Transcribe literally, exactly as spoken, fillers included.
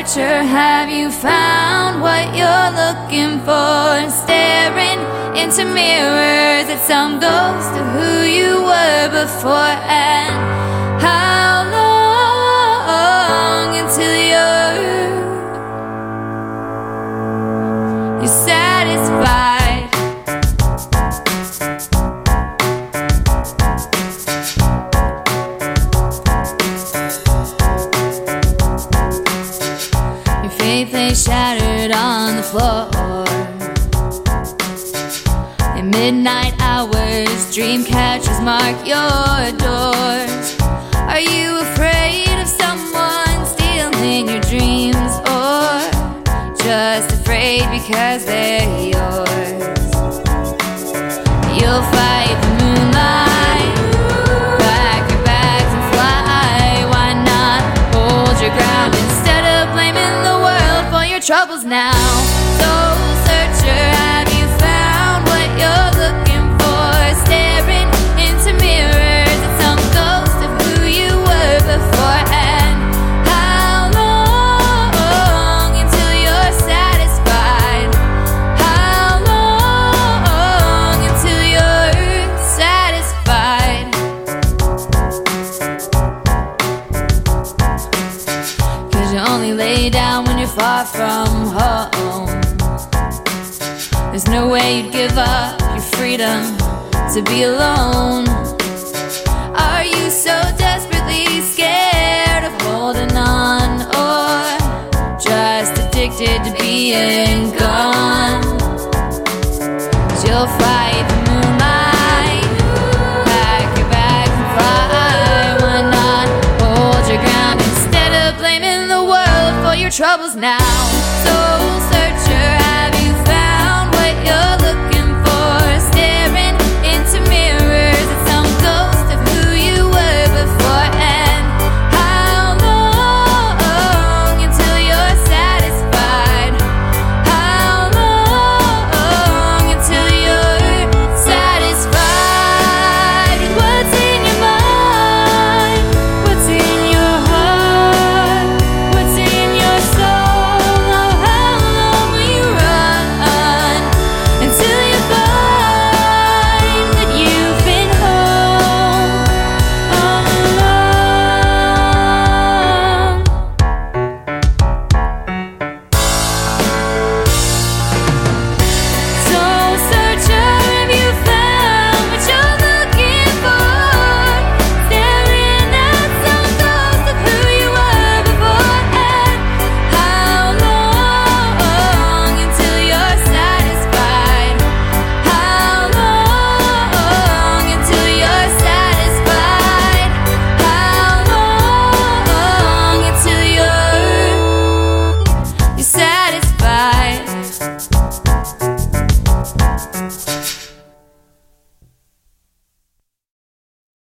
searcher, have you found what you're looking for? Staring into mirrors at some ghost of who you were before. And how long until you're, you're satisfied? Faith lay shattered on the floor. In midnight hours, dream catchers mark your doors. Are you afraid of someone stealing your dreams, or just afraid because they're yours? You'll fight the moonlight, pack your bags and fly. Why not hold your ground instead of blaming the troubles now? Soul searcher, have you found what you're looking for? Staring into mirrors at some ghost of who you were before. And how long until you're satisfied? How long until you're satisfied? 'Cause you only lay down when you're far from home. There's no way you'd give up your freedom to be alone. Are you so desperately scared of holding on, or just addicted to being gone? 'Cause you'll fight the moonlight, pack your bags and fly. Why not hold your ground instead of blaming the world for your troubles now?